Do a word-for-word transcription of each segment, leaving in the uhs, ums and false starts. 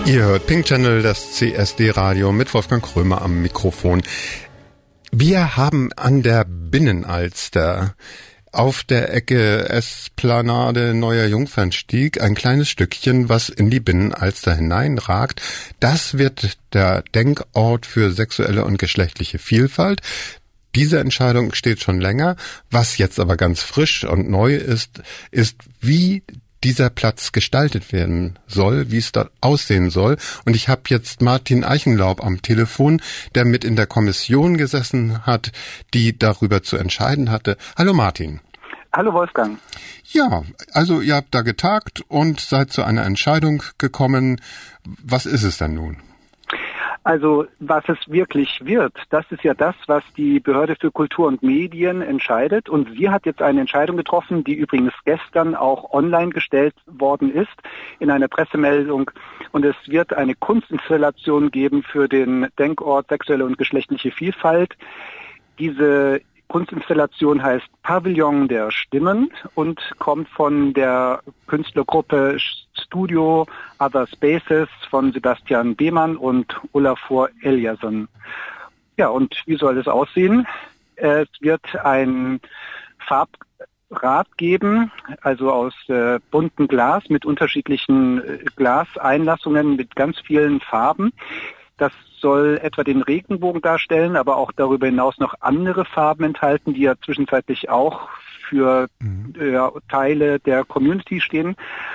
Ihr hört Pink Channel, das C S D-Radio mit Wolfgang Krömer am Mikrofon. Wir haben an der Binnenalster auf der Ecke Esplanade Neuer Jungfernstieg ein kleines Stückchen, was in die Binnenalster hineinragt. Das wird der Denkort für sexuelle und geschlechtliche Vielfalt. Diese Entscheidung steht schon länger. Was jetzt aber ganz frisch und neu ist, ist, wie dieser Platz gestaltet werden soll, wie es dort aussehen soll. Und ich habe jetzt Martin Eichenlaub am Telefon, der mit in der Kommission gesessen hat, die darüber zu entscheiden hatte. Hallo Martin. Hallo Wolfgang. Ja, also ihr habt da getagt und seid zu einer Entscheidung gekommen. Was ist es denn nun? Also was es wirklich wird, das ist ja das, was die Behörde für Kultur und Medien entscheidet. Und sie hat jetzt eine Entscheidung getroffen, die übrigens gestern auch online gestellt worden ist in einer Pressemeldung. Und es wird eine Kunstinstallation geben für den Denkort sexuelle und geschlechtliche Vielfalt. Diese Kunstinstallation heißt Pavillon der Stimmen und kommt von der Künstlergruppe Studio Other Spaces von Sebastian Behmann und Olafur Eliasson. Ja, und wie soll es aussehen? Es wird ein Farbrad geben, also aus äh, buntem Glas mit unterschiedlichen äh, Glaseinlassungen mit ganz vielen Farben. Das soll etwa den Regenbogen darstellen, aber auch darüber hinaus noch andere Farben enthalten, die ja zwischenzeitlich auch für mhm. äh, Teile der Community stehen.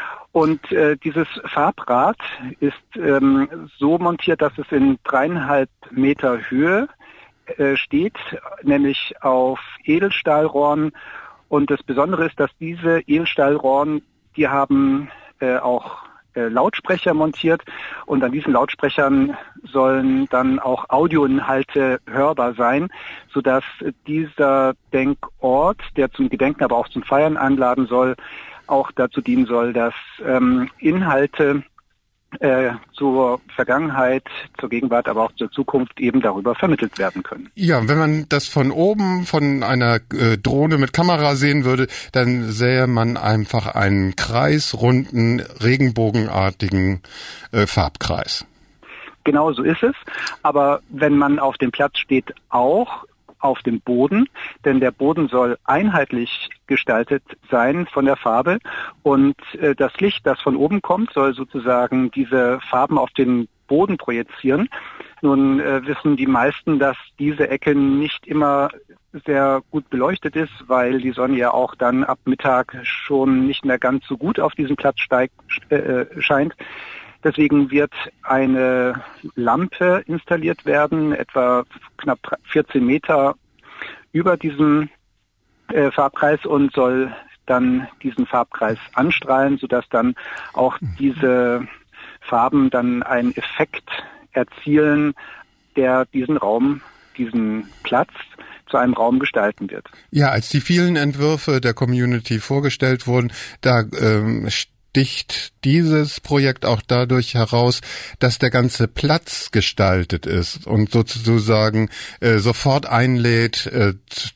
Und äh, dieses Farbrad ist ähm, so montiert, dass es in dreieinhalb Meter Höhe äh, steht, nämlich auf Edelstahlrohren. Und das Besondere ist, dass diese Edelstahlrohren, die haben äh, auch Lautsprecher montiert und an diesen Lautsprechern sollen dann auch Audioinhalte hörbar sein, sodass dieser Denkort, der zum Gedenken, aber auch zum Feiern einladen soll, auch dazu dienen soll, dass ähm, Inhalte äh, zur Vergangenheit, zur Gegenwart, aber auch zur Zukunft eben darüber vermittelt werden können. Ja, wenn man das von oben von einer äh, Drohne mit Kamera sehen würde, dann sähe man einfach einen kreisrunden, regenbogenartigen äh, Farbkreis. Genau so ist es, aber wenn man auf dem Platz steht, auch auf dem Boden, denn der Boden soll einheitlich gestaltet sein von der Farbe und äh, das Licht, das von oben kommt, soll sozusagen diese Farben auf den Boden projizieren. Nun äh, wissen die meisten, dass diese Ecke nicht immer sehr gut beleuchtet ist, weil die Sonne ja auch dann ab Mittag schon nicht mehr ganz so gut auf diesem Platz steigt, äh, scheint. Deswegen wird eine Lampe installiert werden, etwa knapp vierzehn Meter über diesem äh, Farbkreis und soll dann diesen Farbkreis anstrahlen, sodass dann auch diese Farben dann einen Effekt erzielen, der diesen Raum, diesen Platz zu einem Raum gestalten wird. Ja, als die vielen Entwürfe der Community vorgestellt wurden, da ähm, sticht dieses Projekt auch dadurch heraus, dass der ganze Platz gestaltet ist und sozusagen äh, sofort einlädt, äh,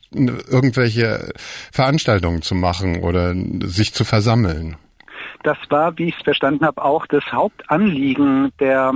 irgendwelche Veranstaltungen zu machen oder sich zu versammeln. Das war, wie ich es verstanden habe, auch das Hauptanliegen der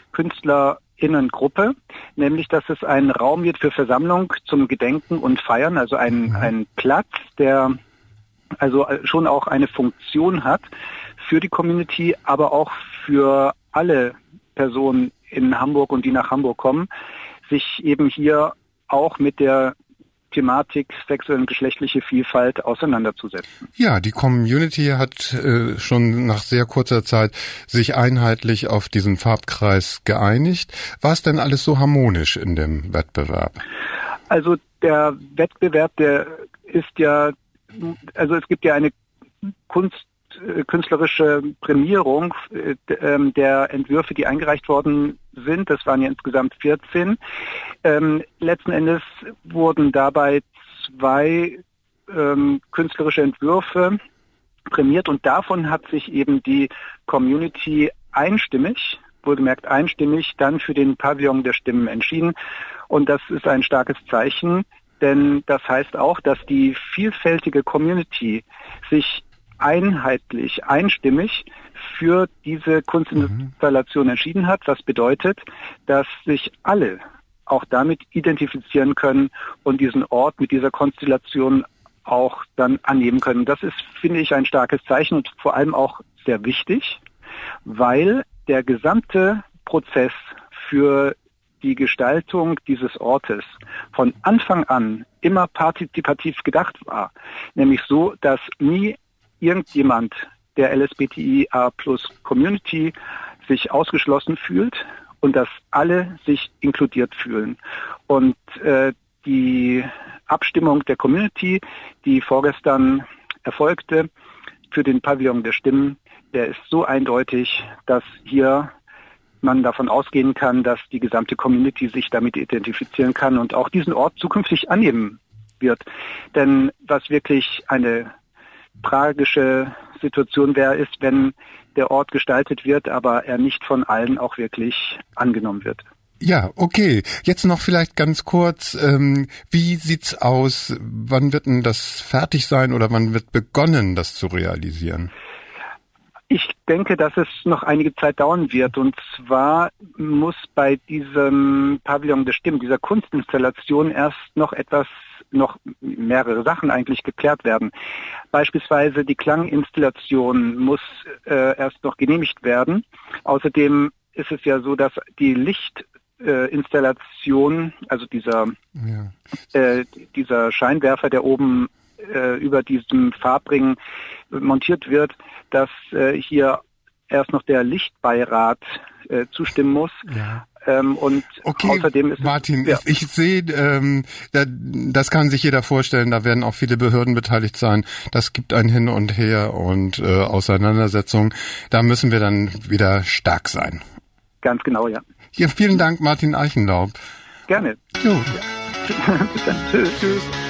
KünstlerInnengruppe, nämlich, dass es ein Raum wird für Versammlung zum Gedenken und Feiern, also ein, mhm. ein Platz, der also schon auch eine Funktion hat für die Community, aber auch für alle Personen in Hamburg und die nach Hamburg kommen, sich eben hier auch mit der Thematik sexuelle und geschlechtliche Vielfalt auseinanderzusetzen. Ja, die Community hat äh, schon nach sehr kurzer Zeit sich einheitlich auf diesen Farbkreis geeinigt. War es denn alles so harmonisch in dem Wettbewerb? Also der Wettbewerb, der ist ja, also es gibt ja eine Kunst künstlerische Prämierung äh, der Entwürfe, die eingereicht worden sind. Das waren ja insgesamt vierzehn. Ähm, letzten Endes wurden dabei zwei ähm, künstlerische Entwürfe prämiert und davon hat sich eben die Community einstimmig, wohlgemerkt einstimmig, dann für den Pavillon der Stimmen entschieden. Und das ist ein starkes Zeichen, denn das heißt auch, dass die vielfältige Community sich einheitlich, einstimmig für diese Kunstinstallation mhm. entschieden hat, was bedeutet, dass sich alle auch damit identifizieren können und diesen Ort mit dieser Konstellation auch dann annehmen können. Das ist, finde ich, ein starkes Zeichen und vor allem auch sehr wichtig, weil der gesamte Prozess für die Gestaltung dieses Ortes von Anfang an immer partizipativ gedacht war. Nämlich so, dass nie irgendjemand der L S B T I A plus Community sich ausgeschlossen fühlt und dass alle sich inkludiert fühlen. Und äh, die Abstimmung der Community, die vorgestern erfolgte für den Pavillon der Stimmen, der ist so eindeutig, dass hier man davon ausgehen kann, dass die gesamte Community sich damit identifizieren kann und auch diesen Ort zukünftig annehmen wird. Denn was wirklich eine tragische Situation wäre, ist, wenn der Ort gestaltet wird, aber er nicht von allen auch wirklich angenommen wird. Ja, okay. Jetzt noch vielleicht ganz kurz, ähm, wie sieht's aus? Wann wird denn das fertig sein oder wann wird begonnen, das zu realisieren? Ich denke, dass es noch einige Zeit dauern wird. Und zwar muss bei diesem Pavillon der Stimmen, dieser Kunstinstallation, erst noch etwas, noch mehrere Sachen eigentlich geklärt werden. Beispielsweise die Klanginstallation muss äh, erst noch genehmigt werden. Außerdem ist es ja so, dass die Lichtinstallation, äh, also dieser, ja. äh, dieser Scheinwerfer, der oben über diesem Farbring montiert wird, dass äh, hier erst noch der Lichtbeirat äh, zustimmen muss. Ja. Ähm, und okay, außerdem ist Martin, es, ja. ich, ich sehe, ähm, da, das kann sich jeder vorstellen, da werden auch viele Behörden beteiligt sein. Das gibt ein Hin und Her und äh, Auseinandersetzung. Da müssen wir dann wieder stark sein. Ganz genau, ja. Hier, vielen Dank, Martin Eichenlaub. Gerne. Jo. Ja. Bis dann. Tschüss. Tschüss.